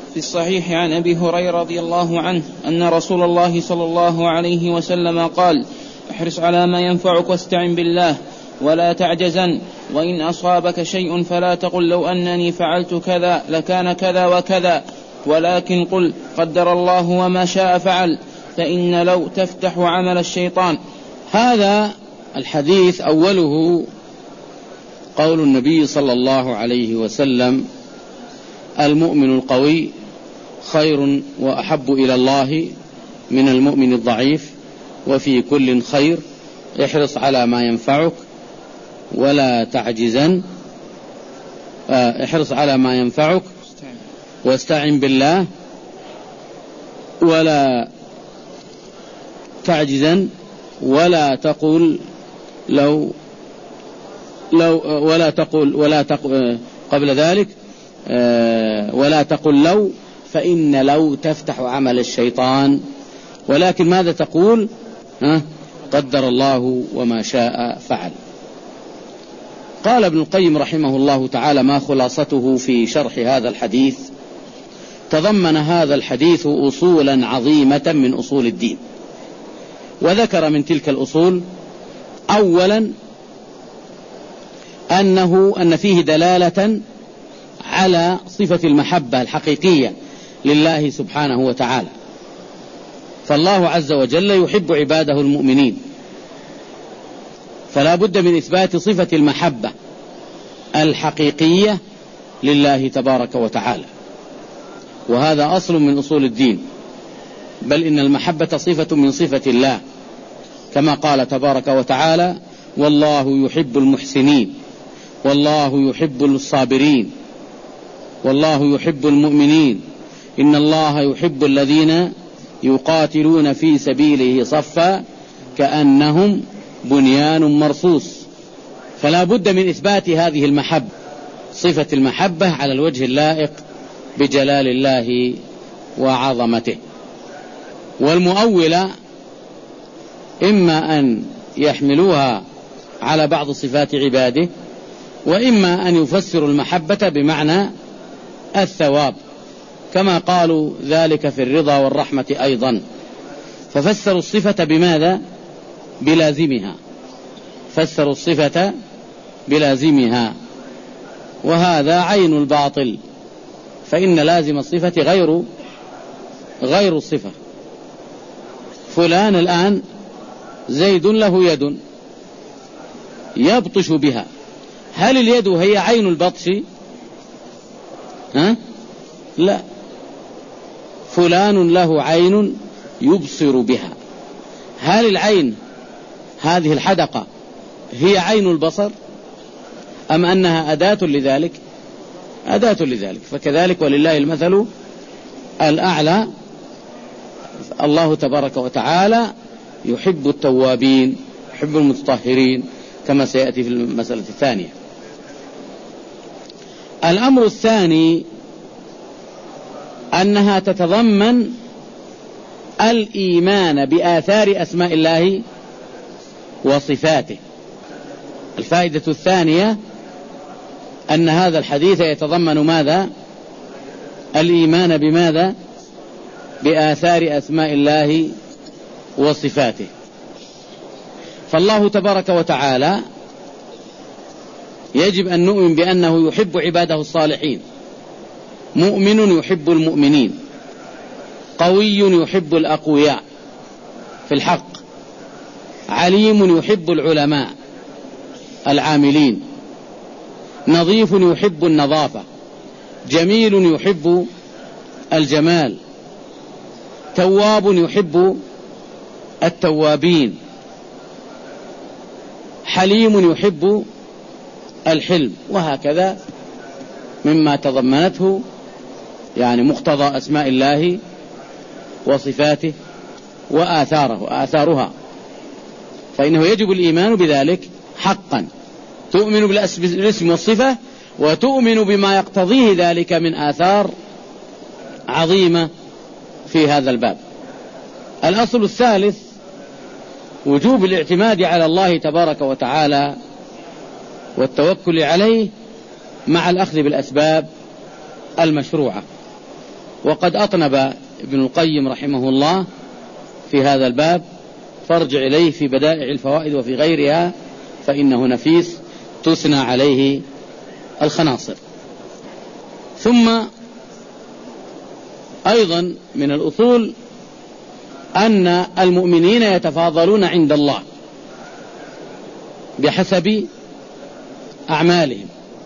في الصحيح عن أبي هريرة رضي الله عنه أن رسول الله صلى الله عليه وسلم قال: احرص على ما ينفعك واستعن بالله ولا تعجزن، وإن أصابك شيء فلا تقل لو أنني فعلت كذا لكان كذا وكذا، ولكن قل قدر الله وما شاء فعل، فإن لو تفتح عمل الشيطان. هذا الحديث أوله قول النبي صلى الله عليه وسلم: المؤمن القوي خير وأحب إلى الله من المؤمن الضعيف، وفي كل خير، احرص على ما ينفعك ولا تعجزن، احرص على ما ينفعك واستعن بالله ولا تعجزن، ولا تقول قبل ذلك ولا تقل لو، فإن لو تفتح عمل الشيطان، ولكن ماذا تقول؟ قدر الله وما شاء فعل. قال ابن القيم رحمه الله تعالى: ما خلاصته في شرح هذا الحديث؟ تضمن هذا الحديث أصولا عظيمة من أصول الدين، وذكر من تلك الأصول: أولا أن فيه دلالة على صفة المحبة الحقيقية لله سبحانه وتعالى، فالله عز وجل يحب عباده المؤمنين، فلا بد من إثبات صفة المحبة الحقيقية لله تبارك وتعالى، وهذا أصل من أصول الدين، بل إن المحبة صفة من صفة الله، كما قال تبارك وتعالى: والله يحب المحسنين، والله يحب الصابرين، والله يحب المؤمنين، إن الله يحب الذين يقاتلون في سبيله صفا كأنهم بنيان مرصوص. فلا بد من إثبات هذه المحبة، صفة المحبة، على الوجه اللائق بجلال الله وعظمته. والمؤولة إما أن يحملوها على بعض صفات عباده، وإما أن يفسروا المحبة بمعنى الثواب، كما قالوا ذلك في الرضا والرحمة أيضا، ففسروا الصفة بماذا؟ بلازمها، فسروا الصفة بلازمها، وهذا عين الباطل، فإن لازم الصفة غير الصفة. فلان الآن زيد له يد يبطش بها، هل اليد هي عين البطش؟ لا، فلان له عين يبصر بها، هل العين هذه الحدقة هي عين البصر أم أنها أداة لذلك؟ أداة لذلك. فكذلك ولله المثل الأعلى، الله تبارك وتعالى يحب التوابين، يحب المتطهرين، كما سيأتي في المسألة الثانية. الأمر الثاني أنها تتضمن الإيمان بآثار أسماء الله وصفاته. الفائدة الثانية أن هذا الحديث يتضمن ماذا؟ الإيمان بماذا؟ بآثار أسماء الله وصفاته. فالله تبارك وتعالى يجب أن نؤمن بأنه يحب عباده الصالحين، مؤمن يحب المؤمنين، قوي يحب الأقوياء في الحق، عليم يحب العلماء العاملين، نظيف يحب النظافة، جميل يحب الجمال، تواب يحب التوابين، حليم يحب الحلم، وهكذا مما تضمنته يعني مقتضى أسماء الله وصفاته وآثارها، فإنه يجب الإيمان بذلك حقا. تؤمن بالاسم والصفة، وتؤمن بما يقتضيه ذلك من آثار عظيمة في هذا الباب. الأصل الثالث وجوب الاعتماد على الله تبارك وتعالى والتوكل عليه مع الأخذ بالأسباب المشروعة. وقد أطنب ابن القيم رحمه الله في هذا الباب، فارجع إليه في بدائع الفوائد وفي غيرها فإنه نفيس تثنى عليه الخناصر. ثم أيضا من الأصول أن المؤمنين يتفاضلون عند الله بحسب أعمالهم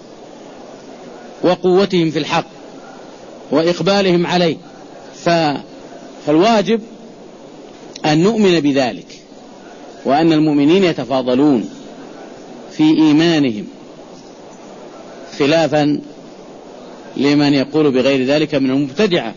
وقوتهم في الحق وإقبالهم عليه، فالواجب أن نؤمن بذلك، وأن المؤمنين يتفاضلون في إيمانهم، خلافا لمن يقول بغير ذلك من المبتدعة.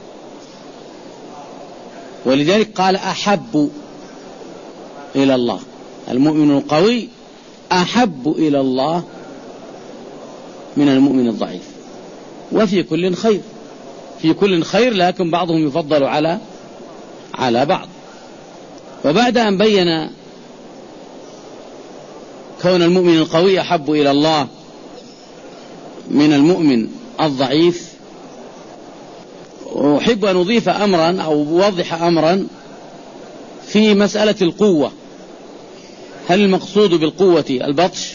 ولذلك قال أحب إلى الله، المؤمن القوي أحب إلى الله من المؤمن الضعيف. وفي كل خير، في كل خير، لكن بعضهم يفضل على بعض. وبعد أن بين كون المؤمن القوي أحب إلى الله من المؤمن الضعيف، أحب أن أضيف أمرا أو أوضح أمرا في مسألة القوة. هل المقصود بالقوة البطش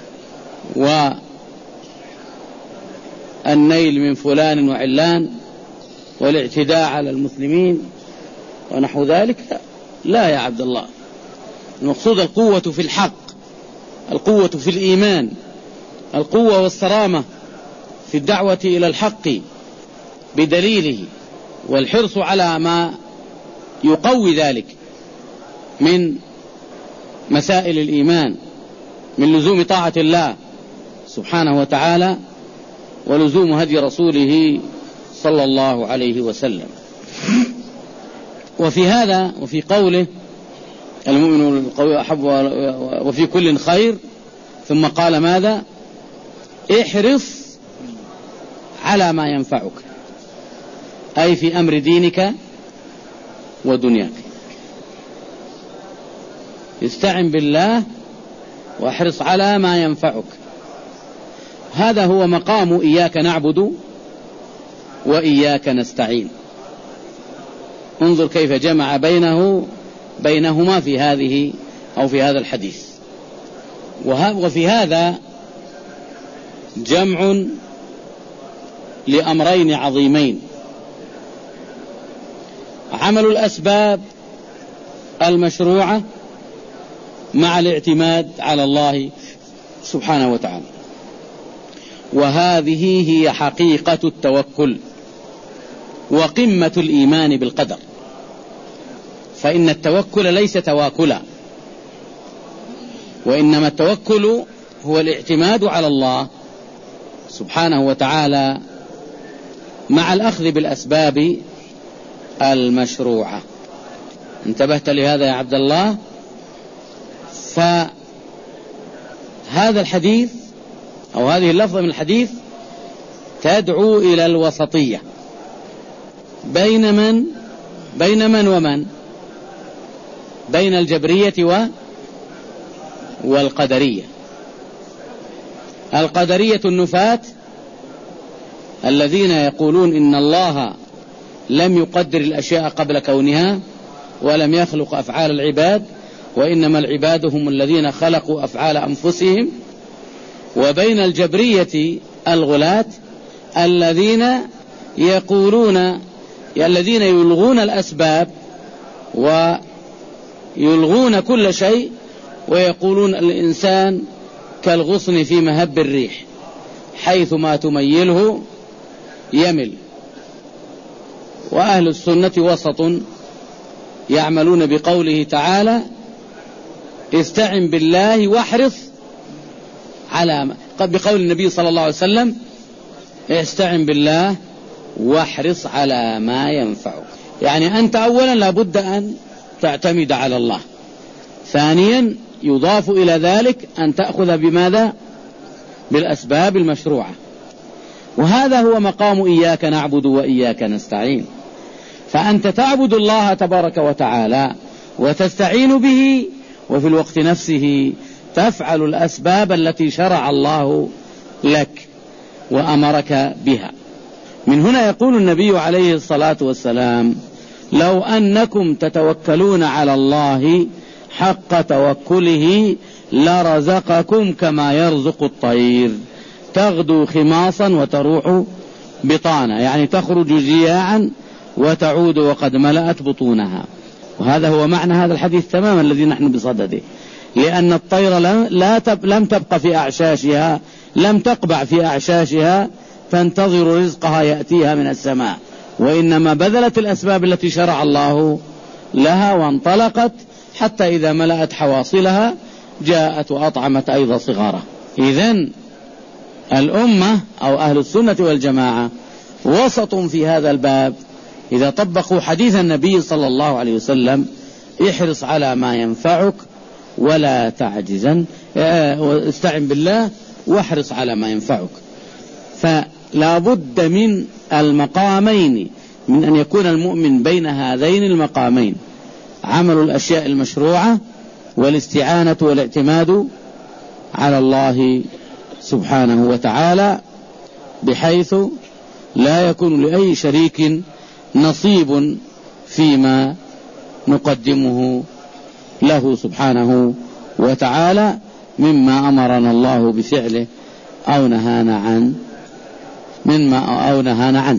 والنيل من فلان وعلان والاعتداء على المسلمين ونحو ذلك؟ لا يا عبد الله، المقصود القوة في الحق، القوة في الإيمان، القوة والصرامة في الدعوة إلى الحق بدليله، والحرص على ما يقوي ذلك من مسائل الإيمان، من لزوم طاعة الله سبحانه وتعالى ولزوم هدي رسوله صلى الله عليه وسلم. وفي هذا وفي قوله المؤمن القوي أحب وفي كل خير، ثم قال ماذا؟ احرص على ما ينفعك، أي في أمر دينك ودنياك. استعن بالله واحرص على ما ينفعك. هذا هو مقام إياك نعبد وإياك نستعين. انظر كيف جمع بينهما في هذه أو في هذا الحديث. وفي هذا جمع لأمرين عظيمين: عمل الأسباب المشروعة مع الاعتماد على الله سبحانه وتعالى. وهذه هي حقيقة التوكل وقمة الإيمان بالقدر. فإن التوكل ليس تواكلا، وإنما التوكل هو الاعتماد على الله سبحانه وتعالى مع الأخذ بالأسباب المشروعة. انتبهت لهذا يا عبد الله؟ فهذا الحديث أو هذه اللفظة من الحديث تدعو إلى الوسطية بين من ومن؟ بين الجبرية والقدرية. القدرية النفاة الذين يقولون إن الله لم يقدر الأشياء قبل كونها ولم يخلق أفعال العباد، وإنما العباد هم الذين خلقوا أفعال أنفسهم. وبين الجبرية الغلاة الذين يلغون الأسباب ويلغون كل شيء، ويقولون الإنسان كالغصن في مهب الريح حيث ما تميله يمل. وأهل السنة وسط يعملون بقوله تعالى: استعن بالله واحرص على بقول النبي صلى الله عليه وسلم: استعن بالله واحرص على ما ينفعك. يعني أنت أولا لابد أن تعتمد على الله، ثانيا يضاف إلى ذلك أن تأخذ بماذا؟ بالأسباب المشروعة. وهذا هو مقام إياك نعبد وإياك نستعين. فأنت تعبد الله تبارك وتعالى وتستعين به، وفي الوقت نفسه تفعل الأسباب التي شرع الله لك وأمرك بها. من هنا يقول النبي عليه الصلاة والسلام: لو أنكم تتوكلون على الله حق توكله لرزقكم كما يرزق الطير تغدو خماصا وتروح بطانا، يعني تخرج جياعا وتعود وقد ملأت بطونها. وهذا هو معنى هذا الحديث تماما الذي نحن بصدده، لأن الطير لم تبقى في أعشاشها، لم تقبع في أعشاشها تنتظر رزقها يأتيها من السماء، وإنما بذلت الأسباب التي شرع الله لها وانطلقت حتى إذا ملأت حواصلها جاءت وأطعمت أيضا صغارها. إذن الأمة أو أهل السنة والجماعة وسط في هذا الباب. إذا طبقوا حديث النبي صلى الله عليه وسلم: احرص على ما ينفعك ولا تعجزا، واستعن بالله واحرص على ما ينفعك. فلا بد من المقامين، من أن يكون المؤمن بين هذين المقامين: عمل الأشياء المشروعة والاستعانة والاعتماد على الله سبحانه وتعالى، بحيث لا يكون لأي شريك نصيب فيما نقدمه له سبحانه وتعالى مما أمرنا الله بفعله أو نهانا عنه.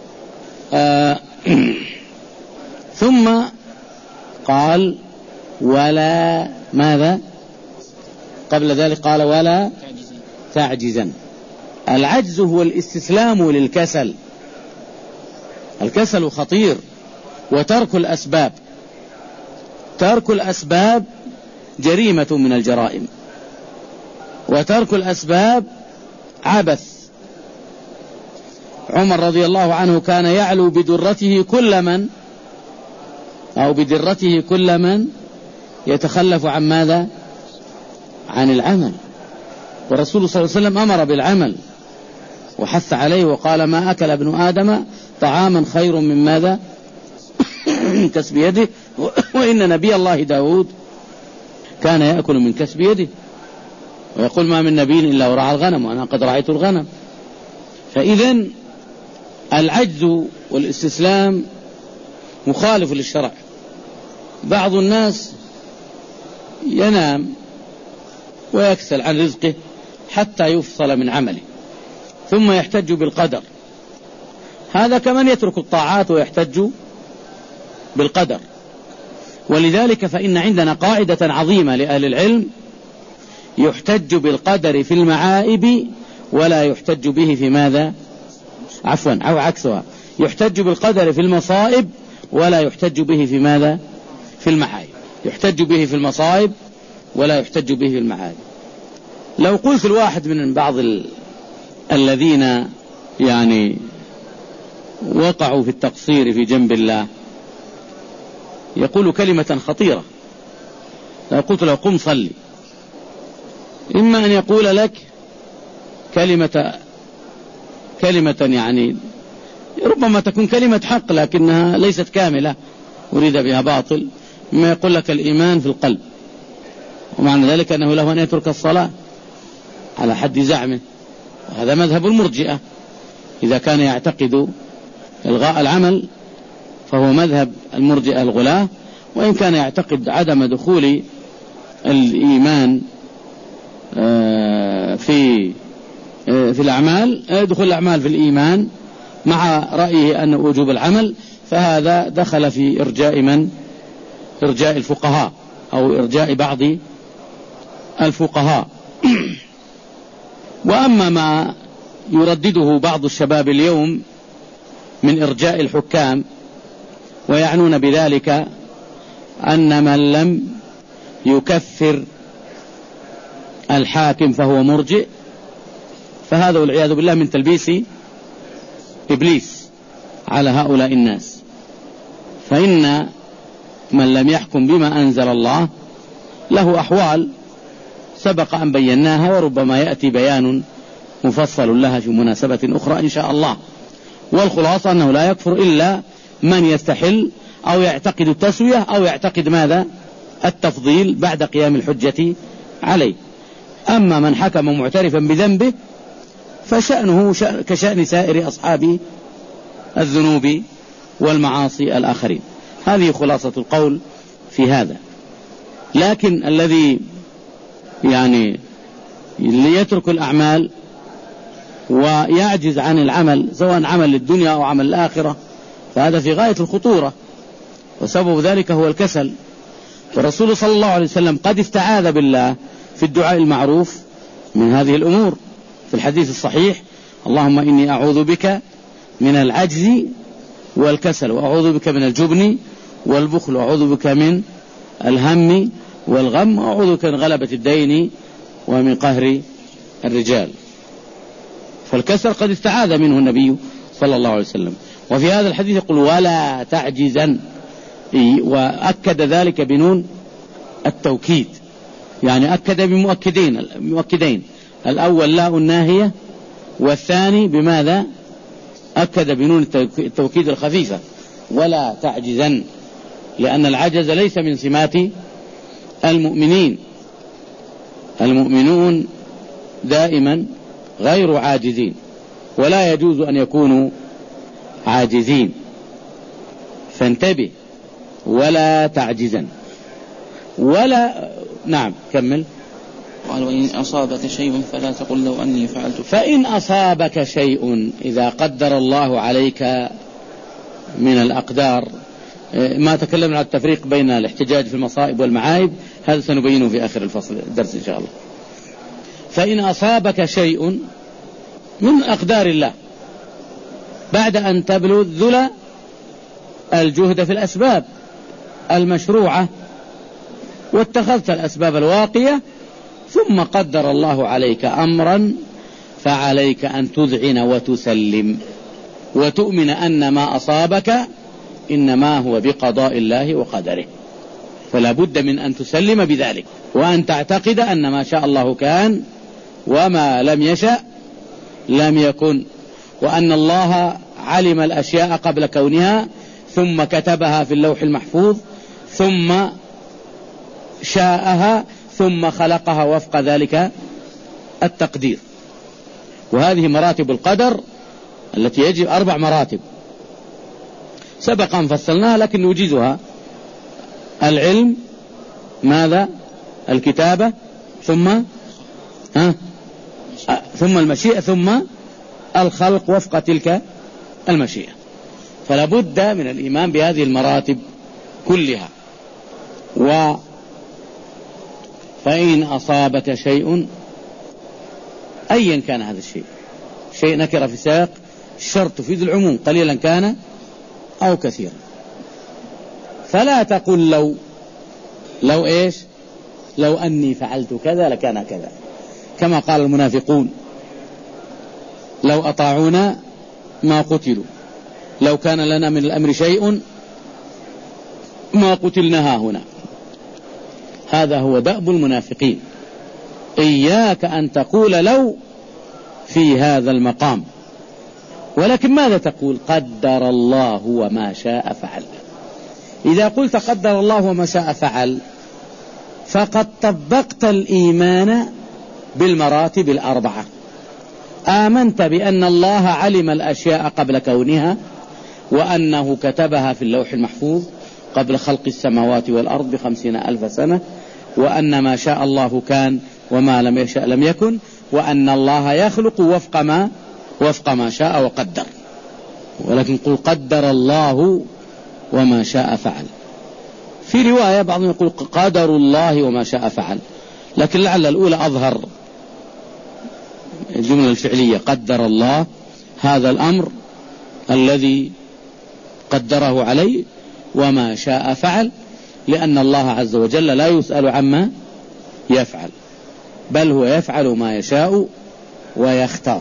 ثم قال: ولا ماذا قبل ذلك؟ قال: ولا تعجزا. العجز هو الاستسلام للكسل. الكسل خطير، وترك الأسباب جريمة من الجرائم، وترك الأسباب عبث. عمر رضي الله عنه كان يعلو بدرته كل من يتخلف عن ماذا؟ عن العمل. والرسول صلى الله عليه وسلم أمر بالعمل وحث عليه وقال: ما أكل ابن آدم طعاما خير من ماذا؟ كسب يده. وإن نبي الله داود كان يأكل من كسب يده، ويقول: ما من نبي إلا ورعى الغنم وأنا قد رعيت الغنم. فإذن العجز والاستسلام مخالف للشرع. بعض الناس ينام ويكسل عن رزقه حتى يفصل من عمله ثم يحتج بالقدر. هذا كمن يترك الطاعات ويحتج بالقدر. ولذلك فإن عندنا قاعدة عظيمة لأهل العلم: يحتج بالقدر في المعائب ولا يحتج به في ماذا؟ أو عكسها، يحتج بالقدر في المصائب ولا يحتج به في ماذا؟ في المعائب. يحتج به في المصائب ولا يحتج به في المعائب. لو قلت الواحد من بعض الذين يعني وقعوا في التقصير في جنب الله يقول كلمة خطيرة، لو قلت له: قم صلي، إما أن يقول لك كلمة يعني ربما تكون كلمة حق لكنها ليست كاملة أريد بها باطل، مما يقول لك الإيمان في القلب، ومعنى ذلك أنه له أن يترك الصلاة على حد زعمه. وهذا مذهب المرجئة. إذا كان يعتقد إلغاء العمل فهو مذهب المرجئة الغلاة، وإن كان يعتقد عدم دخول الإيمان في الأعمال، دخول الأعمال في الإيمان مع رأيه أن وجوب العمل، فهذا دخل في إرجاء الفقهاء أو إرجاء بعض الفقهاء. وأما ما يردده بعض الشباب اليوم من إرجاء الحكام، ويعنون بذلك أن من لم يكفر الحاكم فهو مرجئ، فهذا والعياذ بالله من تلبيس إبليس على هؤلاء الناس. فإن من لم يحكم بما أنزل الله له أحوال سبق أن بيناها، وربما يأتي بيان مفصل لها في مناسبة أخرى إن شاء الله. والخلاصة أنه لا يكفر إلا من يستحل أو يعتقد التسوية أو يعتقد ماذا؟ التفضيل بعد قيام الحجة عليه. أما من حكم معترفا بذنبه فشأنه كشأن سائر أصحاب الذنوب والمعاصي الآخرين. هذه خلاصة القول في هذا. لكن الذي يعني يترك الأعمال ويعجز عن العمل سواء عمل للدنيا أو عمل الآخرة فهذا في غاية الخطورة، وسبب ذلك هو الكسل. والرسول صلى الله عليه وسلم قد استعاذ بالله في الدعاء المعروف من هذه الأمور في الحديث الصحيح: اللهم إني أعوذ بك من العجز والكسل، وأعوذ بك من الجبن والبخل، وأعوذ بك من الهم والغم، وأعوذ بك من غلبة الدين ومن قهر الرجال. فالكسل قد استعاذ منه النبي صلى الله عليه وسلم. وفي هذا الحديث يقول: ولا تعجزا، وأكد ذلك بنون التوكيد، يعني أكد بمؤكدين، الأول لاء الناهية، والثاني بماذا؟ أكد بنون التوكيد الخفيفة: ولا تعجزا، لأن العجز ليس من سمات المؤمنين. المؤمنون دائما غير عاجزين، ولا يجوز أن يكونوا عاجزين، فانتبه. ولا تعجزا ولا نعم كمل. قال: وإن أصابك شيء فلا تقل لو أني فعلت. فإن أصابك شيء، إذا قدر الله عليك من الأقدار، ما تكلمنا عن التفريق بين الاحتجاج في المصائب والمعايب، هذا سنبينه في آخر الفصل الدرس إن شاء الله. فإن أصابك شيء من أقدار الله بعد أن تبذل الجهد في الأسباب المشروعة واتخذت الأسباب الواقية، ثم قدر الله عليك أمرا، فعليك أن تذعن وتسلم وتؤمن أن ما أصابك إنما هو بقضاء الله وقدره. فلا بد من أن تسلم بذلك، وأن تعتقد أن ما شاء الله كان وما لم يشأ لم يكن، وأن الله علم الأشياء قبل كونها، ثم كتبها في اللوح المحفوظ، ثم شاءها، ثم خلقها وفق ذلك التقدير. وهذه مراتب القدر التي يجب 4 مراتب سبق أن فصلناها لكن نوجزها: العلم، ماذا؟ الكتابة، ثم المشيئة، ثم الخلق وفق تلك المشيئة. فلا بد من الإيمان بهذه المراتب كلها. فإن أصابك شيء، أيا كان هذا الشيء، شيء نكر في سياق الشرط تفيد العموم قليلا كان أو كثيرا، فلا تقل لو إيش؟ لو أني فعلت كذا لكان كذا، كما قال المنافقون: لو أطاعونا ما قتلوا، لو كان لنا من الأمر شيء ما قتلنا هنا. هذا هو دأب المنافقين. إياك أن تقول لو في هذا المقام، ولكن ماذا تقول؟ قدر الله وما شاء فعل. إذا قلت قدر الله وما شاء فعل فقد طبقت الإيمان بالمراتب 4. آمنت بأن الله علم الأشياء قبل كونها، وأنه كتبها في اللوح المحفوظ قبل خلق السماوات والأرض ب50,000 سنة، وأن ما شاء الله كان وما لم يشأ لم يكن، وأن الله يخلق وفق ما شاء وقدر. ولكن قل قدر الله وما شاء فعل. في رواية بعضهم يقول قدر الله وما شاء فعل، لكن لعل الأولى أظهر. الجملة الفعلية قدر الله هذا الأمر الذي قدره عليه، وما شاء فعل، لأن الله عز وجل لا يسأل عما يفعل، بل هو يفعل ما يشاء ويختار.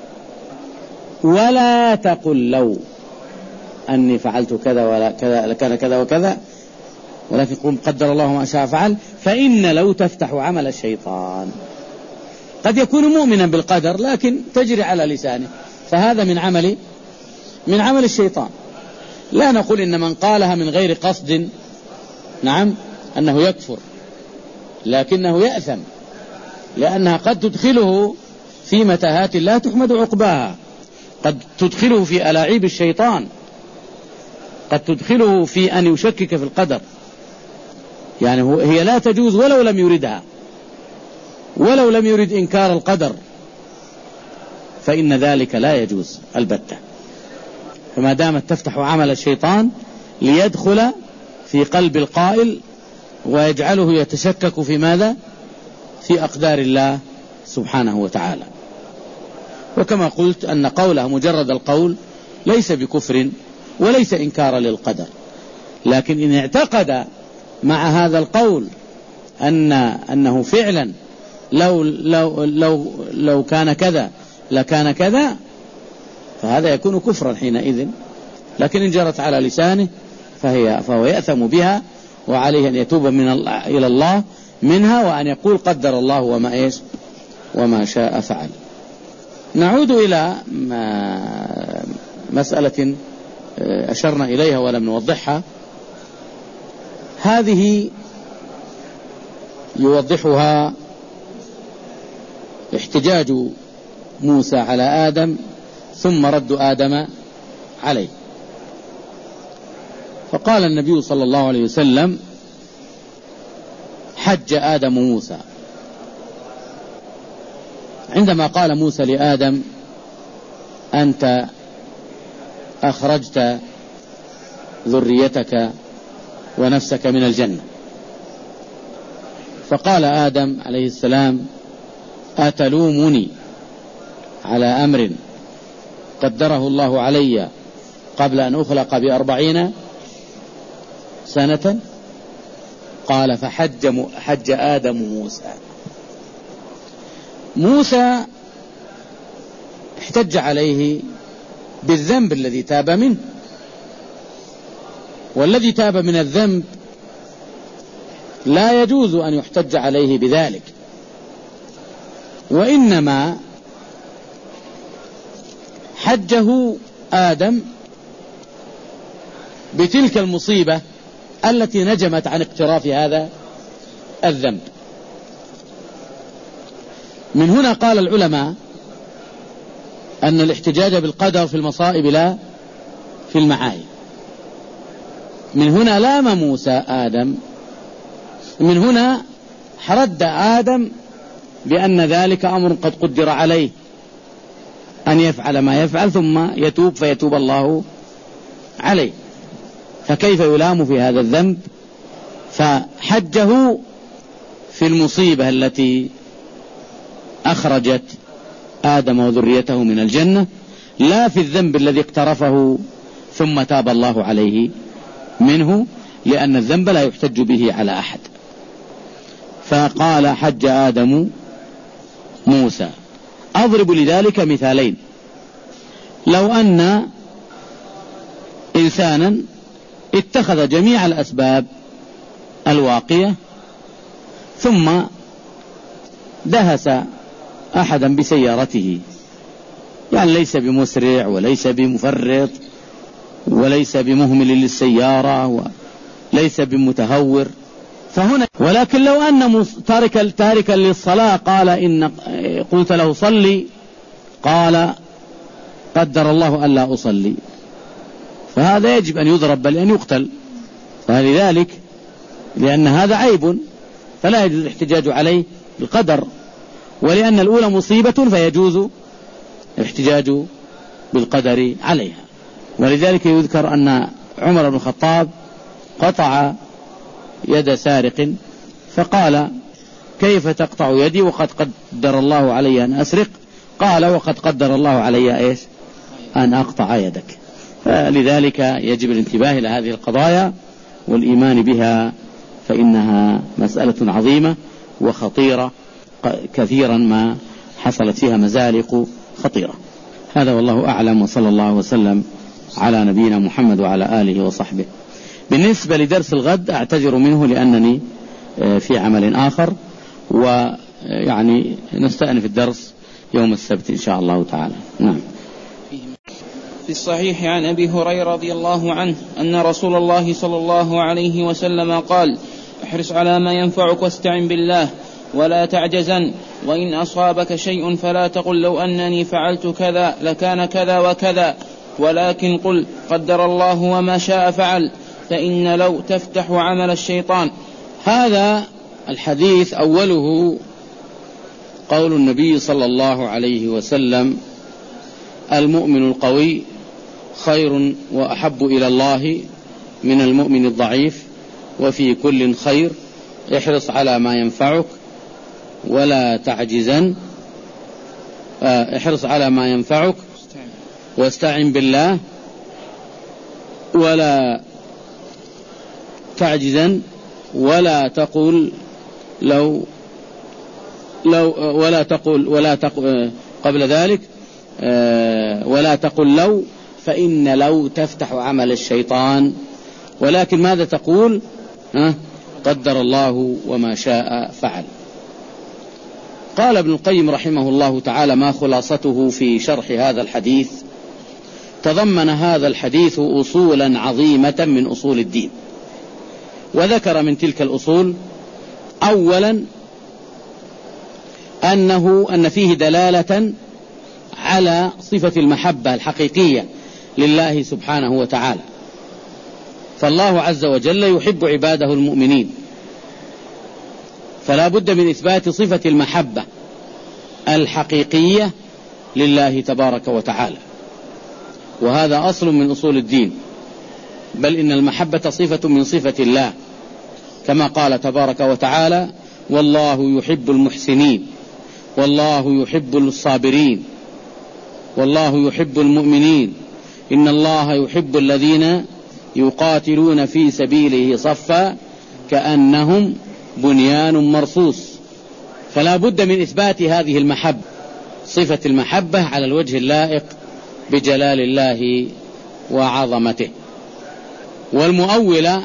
ولا تقل لو أني فعلت كذا ولا كذا لكان كذا وكذا، ولكن قل قدر الله ما شاء فعل، فإن لو تفتح عمل الشيطان. قد يكون مؤمنا بالقدر لكن تجري على لسانه، فهذا من عمل الشيطان. لا نقول إن من قالها من غير قصد نعم أنه يكفر، لكنه يأثم، لأنها قد تدخله في متاهات لا تحمد عقباها. قد تدخله في ألاعيب الشيطان، قد تدخله في أن يشكك في القدر. يعني هي لا تجوز ولو لم يردها، ولو لم يرد إنكار القدر فإن ذلك لا يجوز البتة. فما دامت تفتح عمل الشيطان ليدخل في قلب القائل ويجعله يتشكك في ماذا؟ في أقدار الله سبحانه وتعالى. وكما قلت أن قوله مجرد القول ليس بكفر وليس إنكارا للقدر، لكن إن اعتقد مع هذا القول أنه فعلا لو كان كذا لكان كذا فهذا يكون كفرا حينئذ. لكن إن جرت على لسانه فهو يأثم بها، وعليه أن يتوب إلى الله منها، وأن يقول قدر الله وما شاء فعل. نعود إلى مسألة أشرنا إليها ولم نوضحها. هذه يوضحها احتجاج موسى على آدم ثم رد آدم عليه. فقال النبي صلى الله عليه وسلم: حج آدم موسى. عندما قال موسى لآدم: أنت أخرجت ذريتك ونفسك من الجنة، فقال آدم عليه السلام: أتلومني على أمر قدره الله علي قبل أن أخلق ب40 سنة؟ قال: فحج آدم موسى احتج عليه بالذنب الذي تاب منه، والذي تاب من الذنب لا يجوز أن يحتج عليه بذلك، وإنما حجه آدم بتلك المصيبة التي نجمت عن اقتراف هذا الذنب. من هنا قال العلماء أن الاحتجاج بالقدر في المصائب لا في المعايب. من هنا لام موسى آدم، من هنا رد آدم بأن ذلك أمر قد قدر عليه أن يفعل ما يفعل ثم يتوب فيتوب الله عليه، فكيف يلام في هذا الذنب؟ فحجه في المصيبة التي أخرجت آدم وذريته من الجنة، لا في الذنب الذي اقترفه ثم تاب الله عليه منه، لأن الذنب لا يحتج به على أحد. فقال: حج آدم موسى. أضرب لذلك مثالين. لو أن إنسانا اتخذ جميع الأسباب الواقية ثم دهس أحدا بسيارته، يعني ليس بمسرع وليس بمفرط وليس بمهمل للسيارة وليس بمتهور، فهنا ولكن لو أن تاركا للصلاة قال إن قلت له صلي قال قدر الله ألا أصلي، فهذا يجب أن يضرب بل أن يقتل. فلذلك لأن هذا عيب فلا يجوز الاحتجاج عليه بالقدر، ولأن الأولى مصيبة فيجوز الاحتجاج بالقدر عليها. ولذلك يذكر أن عمر بن الخطاب قطع يد سارق فقال: كيف تقطع يدي وقد قدر الله علي أن أسرق؟ قال: وقد قدر الله علي أن أقطع يدك. فلذلك يجب الانتباه إلى هذه القضايا والإيمان بها، فإنها مسألة عظيمة وخطيرة، كثيرا ما حصلت فيها مزالق خطيرة. هذا والله أعلم، وصلى الله وسلم على نبينا محمد وعلى آله وصحبه. بالنسبة لدرس الغد أعتذر منه لأنني في عمل آخر، ويعني نستأنف الدرس يوم السبت إن شاء الله تعالى. نعم. في الصحيح عن أبي هريرة رضي الله عنه أن رسول الله صلى الله عليه وسلم قال: احرص على ما ينفعك واستعن بالله ولا تعجزن، وإن أصابك شيء فلا تقل لو أنني فعلت كذا لكان كذا وكذا، ولكن قل قدر الله وما شاء فعل، فإن لو تفتح عمل الشيطان. هذا الحديث أوله قول النبي صلى الله عليه وسلم: المؤمن القوي خير وأحب إلى الله من المؤمن الضعيف، وفي كل خير، احرص على ما ينفعك ولا تعجزن، احرص على ما ينفعك واستعن بالله ولا تعجزن، ولا تقول قبل ذلك ولا تقل لو، فإن لو تفتح عمل الشيطان، ولكن ماذا تقول؟ قدر الله وما شاء فعل. قال ابن القيم رحمه الله تعالى: ما خلاصته في شرح هذا الحديث؟ تضمن هذا الحديث أصولا عظيمة من أصول الدين، وذكر من تلك الأصول: أولا أن فيه دلالة على صفة المحبة الحقيقية لله سبحانه وتعالى، فالله عز وجل يحب عباده المؤمنين، فلا بد من إثبات صفة المحبة الحقيقية لله تبارك وتعالى، وهذا أصل من أصول الدين، بل إن المحبة صفة من صفة الله، كما قال تبارك وتعالى: والله يحب المحسنين، والله يحب الصابرين، والله يحب المؤمنين، إن الله يحب الذين يقاتلون في سبيله صفا كأنهم بنيان مرصوص. فلا بد من إثبات هذه المحبة، صفة المحبة، على الوجه اللائق بجلال الله وعظمته. والمؤولة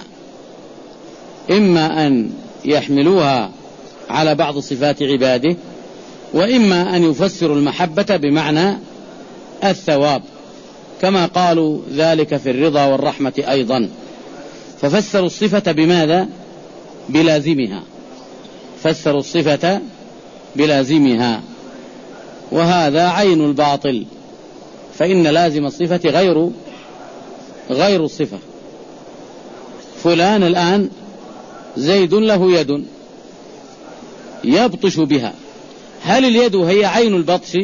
إما أن يحملوها على بعض صفات عباده، وإما أن يفسروا المحبة بمعنى الثواب، كما قالوا ذلك في الرضا والرحمة أيضا، ففسروا الصفة بماذا؟ بلازمها، فسروا الصفة بلازمها، وهذا عين الباطل، فإن لازم الصفة غير الصفة. فلان الآن زيد له يد يبطش بها، هل اليد هي عين البطش؟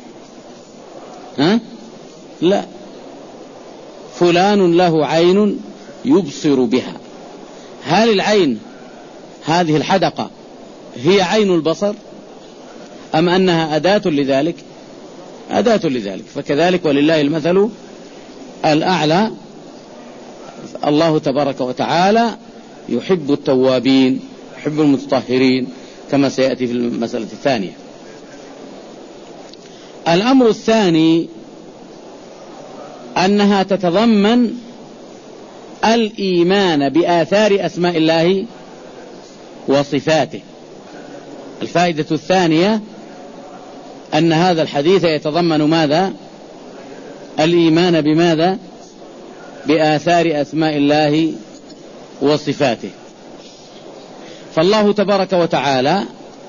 لا، فلان له عين يبصر بها، هل العين هذه الحدقة هي عين البصر أم أنها أداة لذلك؟ أداة لذلك. فكذلك ولله المثل الأعلى، الله تبارك وتعالى يحب التوابين، يحب المتطهرين، كما سيأتي في المسألة الثانية. الأمر الثاني أنها تتضمن الإيمان بآثار أسماء الله وصفاته. الفائدة الثانية أن هذا الحديث يتضمن ماذا؟ الإيمان بماذا؟ بآثار أسماء الله وصفاته. فالله تبارك وتعالى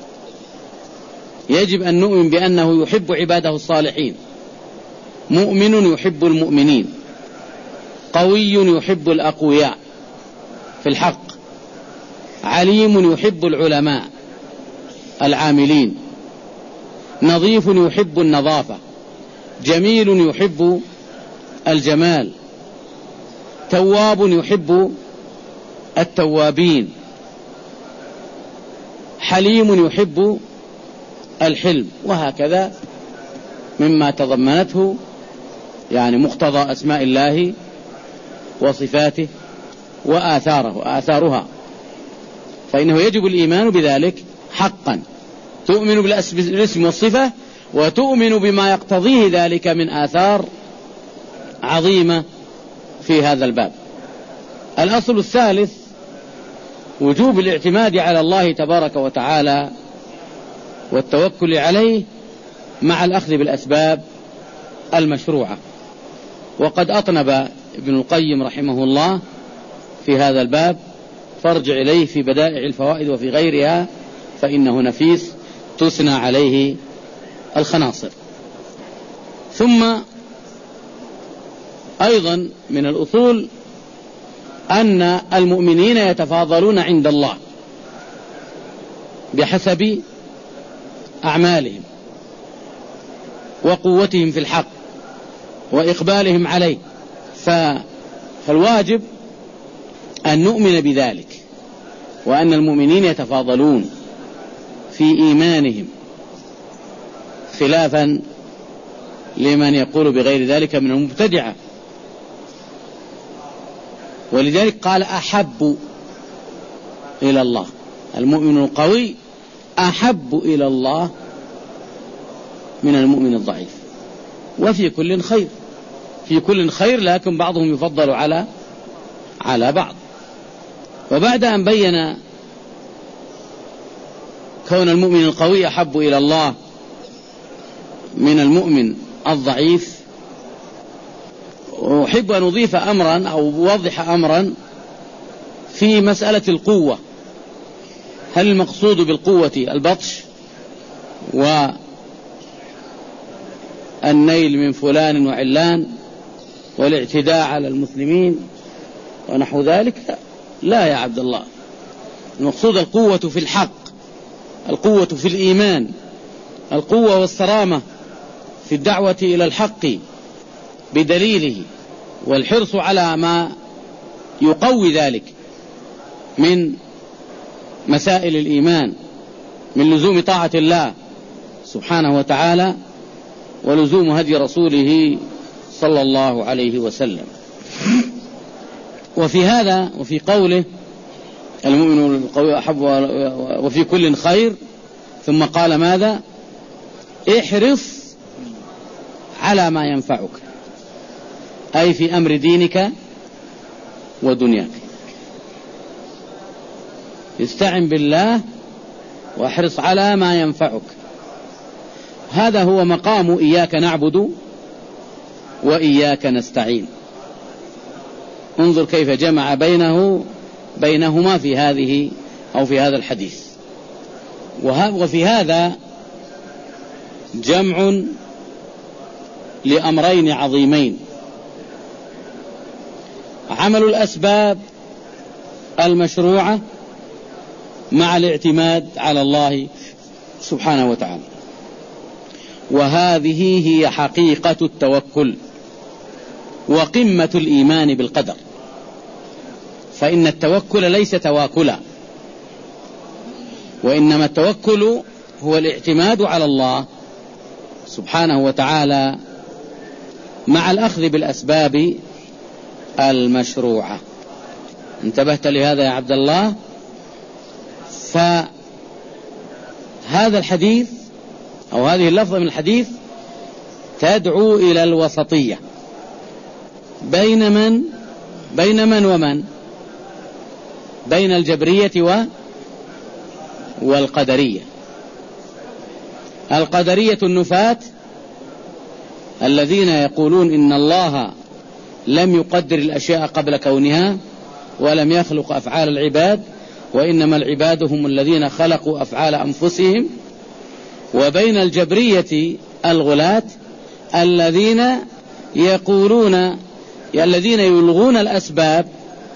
يجب أن نؤمن بأنه يحب عباده الصالحين، مؤمن يحب المؤمنين، قوي يحب الأقوياء في الحق، عليم يحب العلماء العاملين، نظيف يحب النظافة، جميل يحب الجمال، تواب يحب التوابين، حليم يحب الحلم، وهكذا مما تضمنته يعني مقتضى أسماء الله وصفاته وآثارها، فإنه يجب الإيمان بذلك حقا. تؤمن بالاسم والصفة، وتؤمن بما يقتضيه ذلك من آثار عظيمة في هذا الباب. الأصل الثالث وجوب الاعتماد على الله تبارك وتعالى والتوكل عليه مع الأخذ بالأسباب المشروعة. وقد أطنب ابن القيم رحمه الله في هذا الباب، فارجع إليه في بدائع الفوائد وفي غيرها فإنه نفيس، تثنى عليه الخناصر. ثم أيضا من الأصول أن المؤمنين يتفاضلون عند الله بحسب أعمالهم وقوتهم في الحق وإقبالهم عليه، فالواجب أن نؤمن بذلك، وأن المؤمنين يتفاضلون في إيمانهم، خلافا لمن يقول بغير ذلك من المبتدعة. ولذلك قال أحب إلى الله، المؤمن القوي أحب إلى الله من المؤمن الضعيف. وفي كل خير، في كل خير، لكن بعضهم يفضل على بعض. وبعد أن بين كون المؤمن القوي أحب إلى الله من المؤمن الضعيف، أحب أن أضيف أمرا أو أوضح أمرا في مسألة القوة. هل المقصود بالقوة البطش والنيل من فلان وعلان والاعتداء على المسلمين ونحو ذلك؟ لا يا عبد الله، المقصود القوة في الحق، القوة في الإيمان، القوة والصرامة في الدعوة إلى الحق بدليله، والحرص على ما يقوي ذلك من مسائل الإيمان، من لزوم طاعة الله سبحانه وتعالى ولزوم هدي رسوله صلى الله عليه وسلم. وفي هذا وفي قوله المؤمن القوي أحب وفي كل خير، ثم قال ماذا؟ احرص على ما ينفعك، أي في أمر دينك ودنياك. استعن بالله واحرص على ما ينفعك. هذا هو مقام إياك نعبد وإياك نستعين. انظر كيف جمع بينهما في هذه أو في هذا الحديث. وفي هذا جمع لأمرين عظيمين: عمل الأسباب المشروعة مع الاعتماد على الله سبحانه وتعالى. وهذه هي حقيقة التوكل وقمة الإيمان بالقدر. فإن التوكل ليس تواكلا، وإنما التوكل هو الاعتماد على الله سبحانه وتعالى مع الأخذ بالأسباب المشروعة. انتبهت لهذا يا عبد الله؟ فهذا الحديث أو هذه اللفظة من الحديث تدعو إلى الوسطية بين من ومن؟ بين الجبرية والقدرية. القدرية النفاة الذين يقولون إن الله لم يقدر الأشياء قبل كونها ولم يخلق أفعال العباد، وإنما العباد هم الذين خلقوا أفعال أنفسهم. وبين الجبرية الغلاة الذين يلغون الأسباب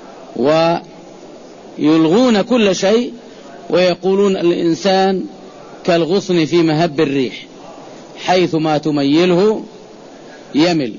ويلغون كل شيء، ويقولون الإنسان كالغصن في مهب الريح، حيث ما تميله يمل.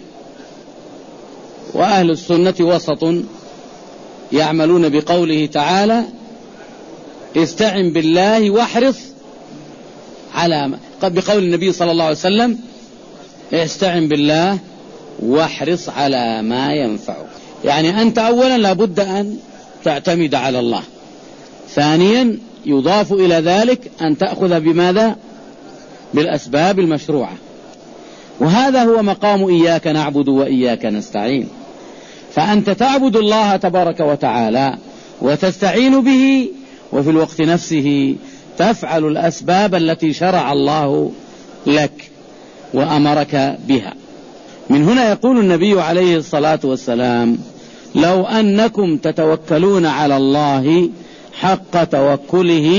وأهل السنة وسط، يعملون بقوله تعالى: استعن بالله واحرص على بقول النبي صلى الله عليه وسلم: استعن بالله واحرص على ما ينفعك. يعني أنت أولا لابد أن تعتمد على الله، ثانيا يضاف إلى ذلك أن تأخذ بماذا؟ بالأسباب المشروعة. وهذا هو مقام إياك نعبد وإياك نستعين. فأنت تعبد الله تبارك وتعالى وتستعين به، وفي الوقت نفسه تفعل الأسباب التي شرع الله لك وأمرك بها. من هنا يقول النبي عليه الصلاة والسلام: لو أنكم تتوكلون على الله حق توكله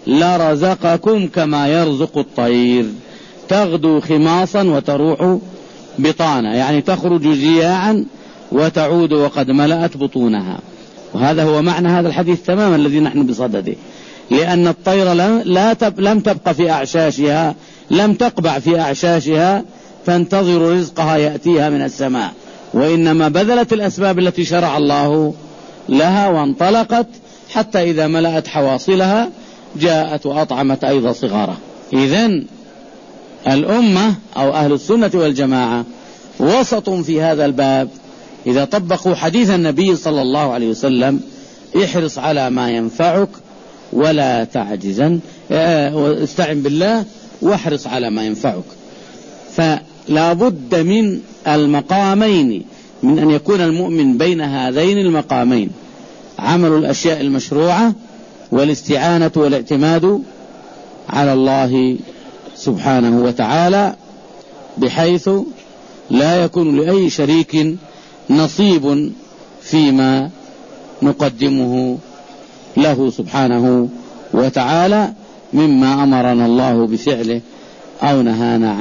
لرزقكم كما يرزق الطير تغدو خماصا وتروح بطانا، يعني تخرج جياعا وتعود وقد ملأت بطونها. وهذا هو معنى هذا الحديث تماما الذي نحن بصدده، لأن الطير لم تبقى في أعشاشها، لم تقبع في أعشاشها تنتظر رزقها يأتيها من السماء، وإنما بذلت الأسباب التي شرع الله لها وانطلقت حتى إذا ملأت حواصلها جاءت وأطعمت أيضا صغارها. إذن الأمة أو أهل السنة والجماعة وسط في هذا الباب، إذا طبقوا حديث النبي صلى الله عليه وسلم: احرص على ما ينفعك ولا تعجزا، واستعن بالله واحرص على ما ينفعك. فلا بد من المقامين، من أن يكون المؤمن بين هذين المقامين: عمل الأشياء المشروعة والاستعانة والاعتماد على الله سبحانه وتعالى، بحيث لا يكون لأي شريك نصيب فيما نقدمه له سبحانه وتعالى مما أمرنا الله بفعله أو نهانا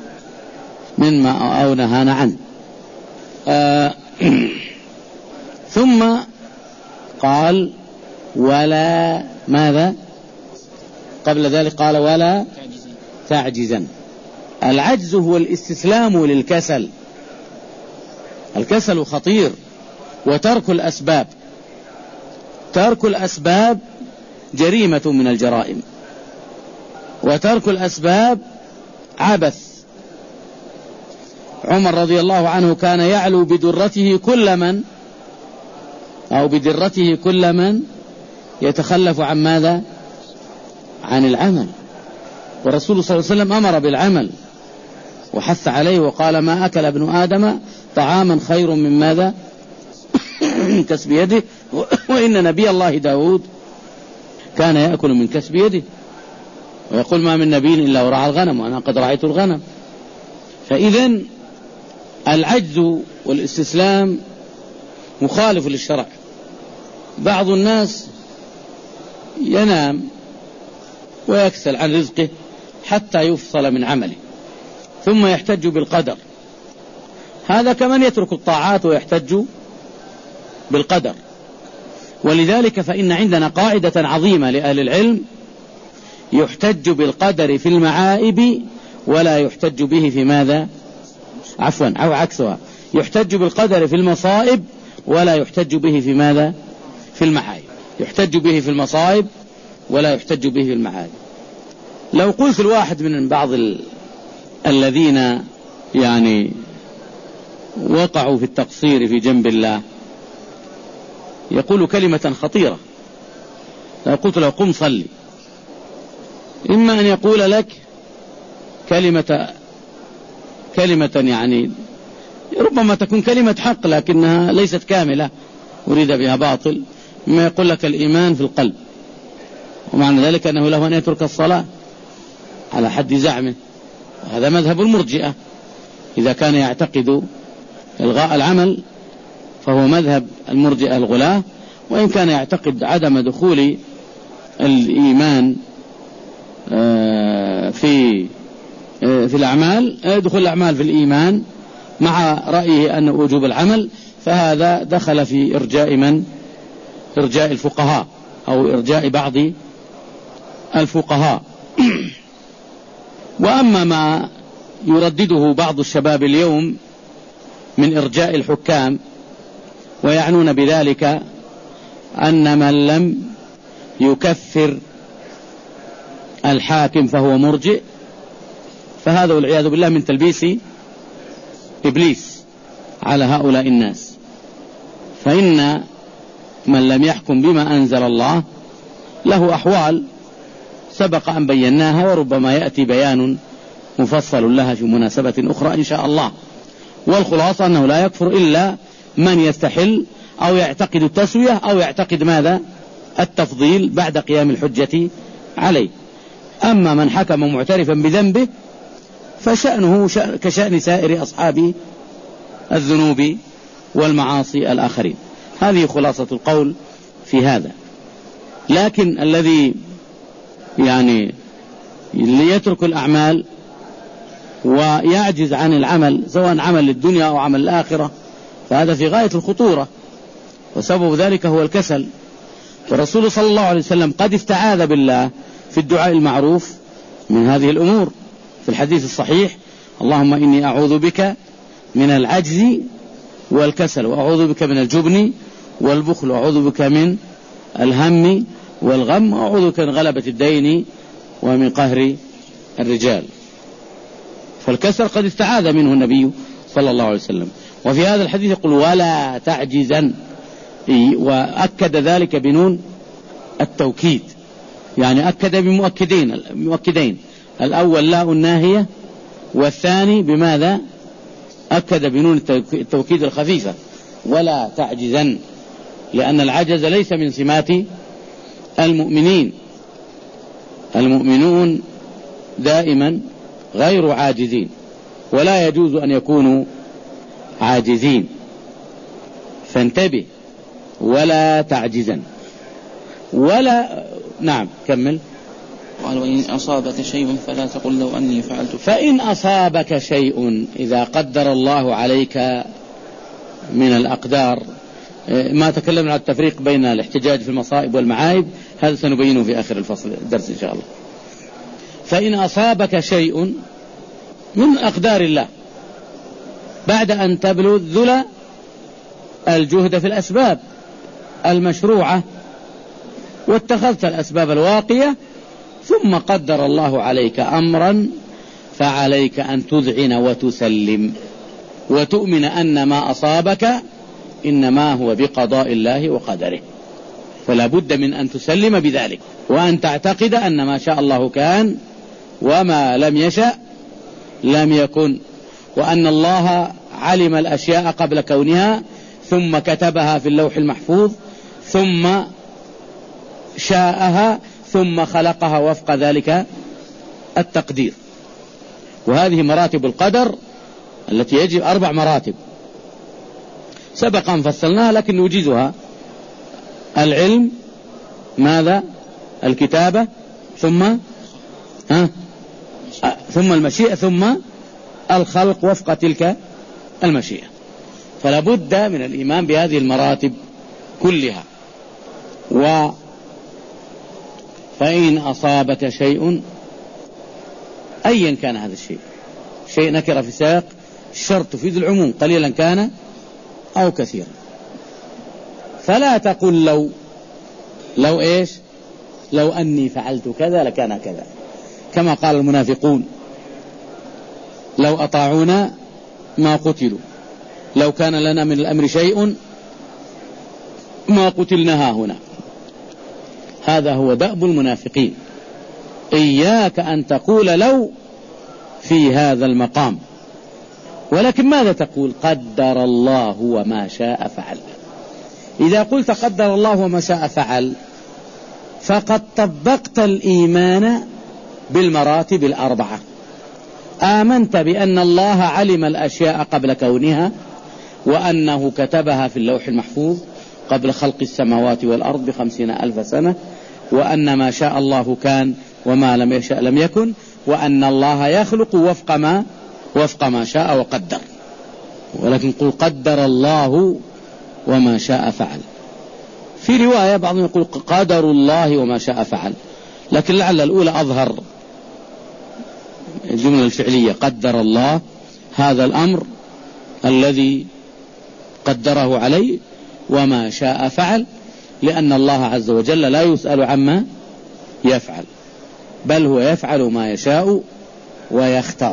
عنه. ثم قال: ولا ماذا قبل ذلك؟ قال: ولا تعجزا. العجز هو الاستسلام للكسل. الكسل خطير، وترك الأسباب جريمة من الجرائم، وترك الأسباب عبث. عمر رضي الله عنه كان يعلو بدرته كل من يتخلف عن ماذا؟ عن العمل. والرسول صلى الله عليه وسلم أمر بالعمل وحث عليه وقال: ما أكل ابن آدم طعاما خير من ماذا؟ من كسب يده. وإن نبي الله داود كان يأكل من كسب يده، ويقول: ما من نبي إلا ورعى الغنم وأنا قد رعيت الغنم. فإذن العجز والاستسلام مخالف للشرع. بعض الناس ينام ويكسل عن رزقه حتى يفصل من عمله ثم يحتج بالقدر. هذا كمن يترك الطاعات ويحتج بالقدر. ولذلك فإن عندنا قاعدة عظيمة لأهل العلم: يحتج بالقدر في المعائب ولا يحتج به في ماذا؟ أو عكسها، يحتج بالقدر في المصائب ولا يحتج به في ماذا؟ في المعائب. يحتج به في المصائب ولا يحتج به في المعائب. لو قلت الواحد من بعض الذين يعني وقعوا في التقصير في جنب الله يقول كلمة خطيرة، لو قلت له: قم صلي، إما أن يقول لك كلمة يعني ربما تكون كلمة حق لكنها ليست كاملة أريد بها باطل، مما يقول لك الإيمان في القلب، ومعنى ذلك أنه له أن يترك الصلاة على حد زعمه. وهذا مذهب المرجئة. إذا كان يعتقد إلغاء العمل فهو مذهب المرجئة الغلاة، وإن كان يعتقد عدم دخول الإيمان في الأعمال، دخول الأعمال في الإيمان مع رأيه أن وجوب العمل، فهذا دخل في إرجاء الفقهاء أو إرجاء بعض الفقهاء. وأما ما يردده بعض الشباب اليوم من إرجاء الحكام، ويعنون بذلك أن من لم يكفر الحاكم فهو مرجئ، فهذا والعياذ بالله من تلبيس إبليس على هؤلاء الناس. فإن من لم يحكم بما أنزل الله له أحوال سبق أن بيناها، وربما يأتي بيان مفصل لها في مناسبة أخرى إن شاء الله. والخلاصة أنه لا يكفر إلا من يستحل أو يعتقد التسوية أو يعتقد ماذا؟ التفضيل بعد قيام الحجة عليه. أما من حكم معترفا بذنبه فشأنه كشأن سائر أصحاب الذنوب والمعاصي الآخرين. هذه خلاصة القول في هذا. لكن الذي يعني ليترك الأعمال ويعجز عن العمل سواء عمل للدنيا أو عمل الآخرة، فهذا في غاية الخطورة، وسبب ذلك هو الكسل. والرسول صلى الله عليه وسلم قد استعاذ بالله في الدعاء المعروف من هذه الأمور في الحديث الصحيح: اللهم إني أعوذ بك من العجز والكسل، وأعوذ بك من الجبن والبخل، وأعوذ بك من الهم والغم، وأعوذ بك من غلبة الدين ومن قهر الرجال. فالكسل قد استعاذ منه النبي صلى الله عليه وسلم. وفي هذا الحديث يقول: ولا تعجزا، وأكد ذلك بنون التوكيد، يعني أكد بمؤكدين، الأول لا الناهية، والثاني بماذا؟ أكد بنون التوكيد الخفيفة: ولا تعجزا، لأن العجز ليس من سمات المؤمنين. المؤمنون دائما غير عاجزين، ولا يجوز أن يكونوا عاجزين، فانتبه. ولا تعجزا ولا. نعم كمل. قال: وإن أصابك شيء فلا تقل لو أني فعلت. فإن أصابك شيء، إذا قدر الله عليك من الأقدار، ما تكلمنا عن التفريق بين الاحتجاج في المصائب والمعايب، هذا سنبينه في آخر الفصل الدرس إن شاء الله. فإن أصابك شيء من أقدار الله بعد أن تبذل الجهد في الأسباب المشروعة واتخذت الأسباب الواقية، ثم قدر الله عليك أمرا، فعليك أن تذعن وتسلم وتؤمن أن ما أصابك إنما هو بقضاء الله وقدره. فلا بد من أن تسلم بذلك، وأن تعتقد أن ما شاء الله كان وما لم يشأ لم يكن، وأن الله علم الأشياء قبل كونها، ثم كتبها في اللوح المحفوظ، ثم شاءها، ثم خلقها وفق ذلك التقدير. وهذه مراتب القدر التي يجب 4 مراتب سبق أن فصلناها، لكن نوجزها: العلم، ماذا؟ الكتابة، ثم المشيئة، ثم الخلق وفق تلك المشيئة. فلا بد من الإيمان بهذه المراتب كلها. فإن أصابك شيء، أيا كان هذا الشيء، شيء نكر في سياق الشرط تفيد العموم، قليلا كان أو كثيرا، فلا تقل لو إيش؟ لو أني فعلت كذا لكان كذا، كما قال المنافقون: لو أطاعونا ما قتلوا، لو كان لنا من الأمر شيء ما قتلنا هنا. هذا هو دأب المنافقين. إياك أن تقول لو في هذا المقام، ولكن ماذا تقول؟ قدر الله وما شاء فعل. إذا قلت قدر الله وما شاء فعل، فقد طبقت الإيمان بالمراتب 4. آمنت بأن الله علم الأشياء قبل كونها، وأنه كتبها في اللوح المحفوظ قبل خلق السماوات والأرض ب50,000 سنة، وأن ما شاء الله كان وما لم يشأ لم يكن، وأن الله يخلق وفق ما شاء وقدر. ولكن قل قدر الله وما شاء فعل. في رواية بعضهم يقول قدر الله وما شاء فعل، لكن لعل الأولى أظهر، الجملة الفعلية قدر الله هذا الأمر الذي قدره عليه، وما شاء فعل، لأن الله عز وجل لا يسأل عما يفعل، بل هو يفعل ما يشاء ويختار.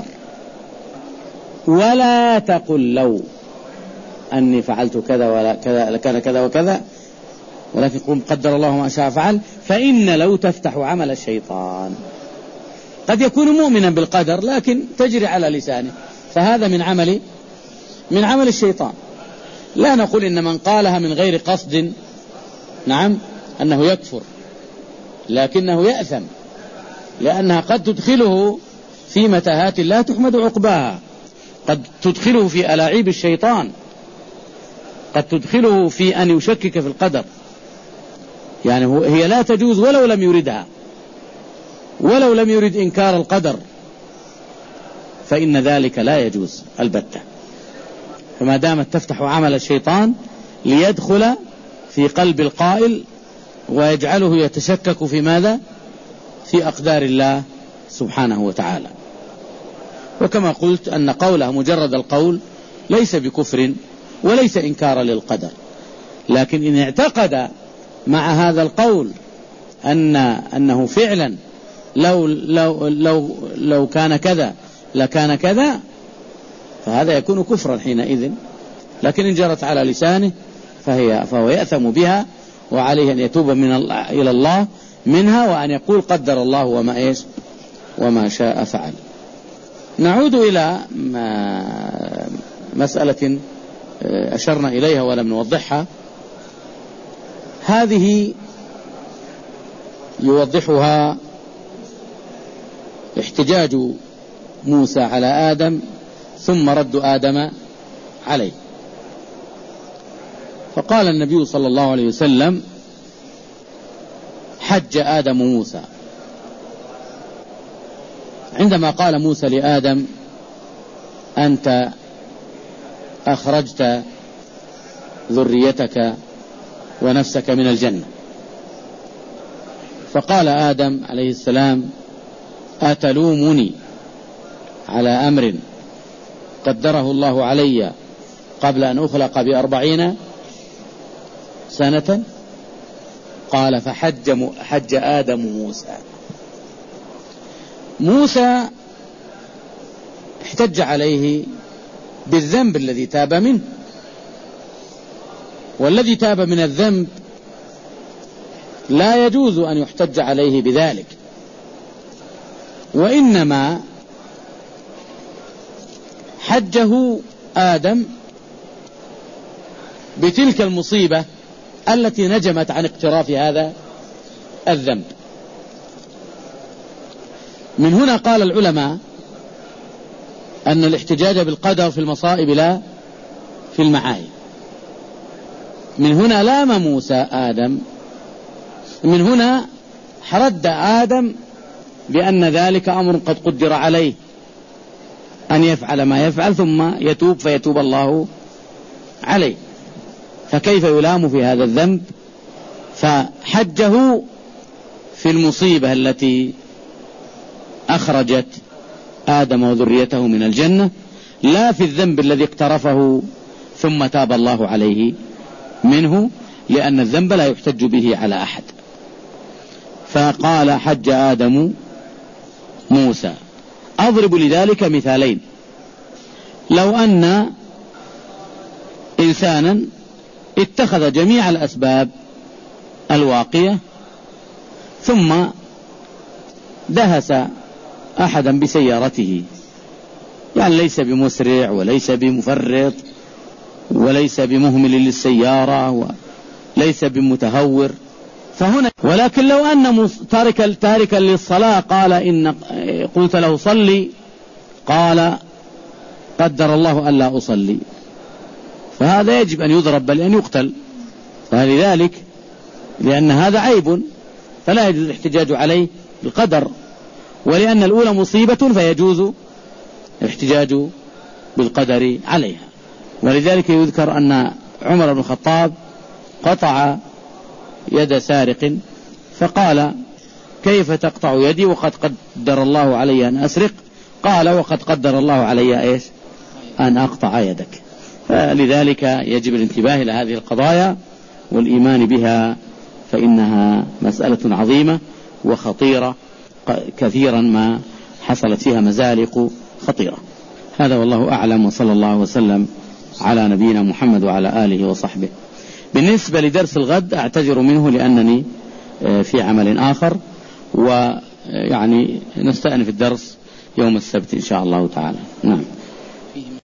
ولا تقل لو أني فعلت كذا ولا كذا لكان كذا وكذا، ولكن قل قدر الله ما شاء فعل، فإن لو تفتح عمل الشيطان. قد يكون مؤمنا بالقدر لكن تجري على لسانه، فهذا من عمل الشيطان. لا نقول إن من قالها من غير قصد نعم أنه يكفر، لكنه يأثم، لأنها قد تدخله في متاهات لا تحمد عقباها، قد تدخله في ألاعيب الشيطان، قد تدخله في أن يشكك في القدر، يعني هي لا تجوز ولو لم يردها، ولو لم يرد إنكار القدر فإن ذلك لا يجوز البتة. فما دامت تفتح عمل الشيطان ليدخل في قلب القائل ويجعله يتشكك في ماذا؟ في أقدار الله سبحانه وتعالى. وكما قلت أن قوله مجرد القول ليس بكفر وليس إنكارا للقدر، لكن إن اعتقد مع هذا القول أنه فعلا لو كان كذا لكان كذا فهذا يكون كفرا حينئذ. لكن إن جرت على لسانه فهو يأثم بها، وعليه أن يتوب إلى الله منها، وأن يقول قدر الله وما شاء فعل. نعود إلى مسألة أشرنا إليها ولم نوضحها. هذه يوضحها احتجاج موسى على آدم ثم رد آدم عليه. فقال النبي صلى الله عليه وسلم: حج آدم موسى. عندما قال موسى لآدم: أنت أخرجت ذريتك ونفسك من الجنة، فقال آدم عليه السلام: أتلومني على أمر قدره الله علي قبل أن أخلق ب40 سنة؟ قال: فحج آدم موسى احتج عليه بالذنب الذي تاب منه، والذي تاب من الذنب لا يجوز أن يحتج عليه بذلك، وإنما حجه آدم بتلك المصيبة التي نجمت عن اقتراف هذا الذنب. من هنا قال العلماء أن الاحتجاج بالقدر في المصائب لا في المعايب. من هنا لام موسى آدم، من هنا رد آدم بأن ذلك أمر قد قدر عليه أن يفعل ما يفعل ثم يتوب فيتوب الله عليه، فكيف يلام في هذا الذنب؟ فحجه في المصيبة التي أخرجت آدم وذريته من الجنة، لا في الذنب الذي اقترفه ثم تاب الله عليه منه، لأن الذنب لا يحتج به على أحد. فقال: حج آدم موسى. أضرب لذلك مثالين. لو أن إنسانا اتخذ جميع الأسباب الواقية ثم دهس أحدا بسيارته، يعني ليس بمسرع وليس بمفرط وليس بمهمل للسيارة وليس بمتهور، فهنا ولكن لو أن تاركا للصلاة قال إن قلت له صلي قال قدر الله ألا أصلي، فهذا يجب أن يضرب بل أن يقتل. فلذلك لأن هذا عيب فلا يجوز الاحتجاج عليه بالقدر، ولأن الأولى مصيبة فيجوز الاحتجاج بالقدر عليها. ولذلك يذكر أن عمر بن الخطاب قطع يد سارق فقال: كيف تقطع يدي وقد قدر الله علي أن أسرق؟ قال: وقد قدر الله علي أن أقطع يدك. فلذلك يجب الانتباه إلى هذه القضايا والإيمان بها، فإنها مسألة عظيمة وخطيرة، كثيرا ما حصلت فيها مزالق خطيرة. هذا والله أعلم، وصلى الله وسلم على نبينا محمد وعلى آله وصحبه. بالنسبة لدرس الغد أعتذر منه لأنني في عمل آخر، ويعني نستأنف الدرس يوم السبت إن شاء الله تعالى. نعم.